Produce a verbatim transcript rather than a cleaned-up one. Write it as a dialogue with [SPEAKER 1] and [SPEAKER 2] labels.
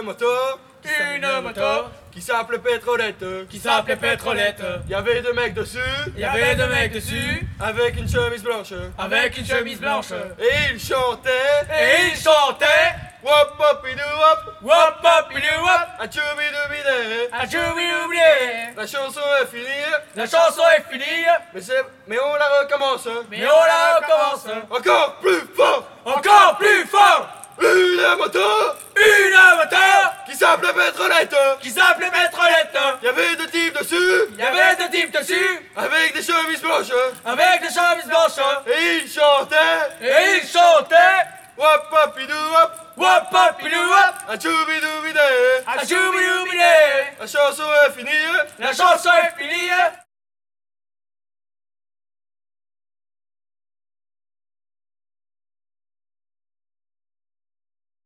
[SPEAKER 1] moto,
[SPEAKER 2] une moto,
[SPEAKER 1] qui s'appelait Pétrolette,
[SPEAKER 2] qui s'appelait Pétrolette.
[SPEAKER 1] Il y avait deux mecs dessus,
[SPEAKER 2] Il y avait deux mecs dessus,
[SPEAKER 1] avec une chemise blanche.
[SPEAKER 2] avec une chemise blanche.
[SPEAKER 1] Et ils chantaient,
[SPEAKER 2] Et ils chantaient
[SPEAKER 1] wop hop idou hop,
[SPEAKER 2] Wop hop idou wop,
[SPEAKER 1] a choubi doubi dé.
[SPEAKER 2] a choubi oublié.
[SPEAKER 1] La chanson est finie,
[SPEAKER 2] La chanson est finie,
[SPEAKER 1] mais, c'est, mais on la recommence.
[SPEAKER 2] mais on la recommence.
[SPEAKER 1] Encore plus fort,
[SPEAKER 2] Encore plus fort.
[SPEAKER 1] une moto,
[SPEAKER 2] Une moto
[SPEAKER 1] qui s'appelait Pétrolette.
[SPEAKER 2] qui s'appelait Pétrolette.
[SPEAKER 1] Il y avait deux types dessus,
[SPEAKER 2] Il y avait deux types dessus,
[SPEAKER 1] avec des chemises blanches.
[SPEAKER 2] avec des chemises blanches.
[SPEAKER 1] Et ils chantaient,
[SPEAKER 2] Et ils chantaient
[SPEAKER 1] wop hop idou hop,
[SPEAKER 2] Wop hop idou wop,
[SPEAKER 1] a choubi doubi dé.
[SPEAKER 2] a choubi oublié.
[SPEAKER 1] La chanson est finie,
[SPEAKER 2] La chanson est finie.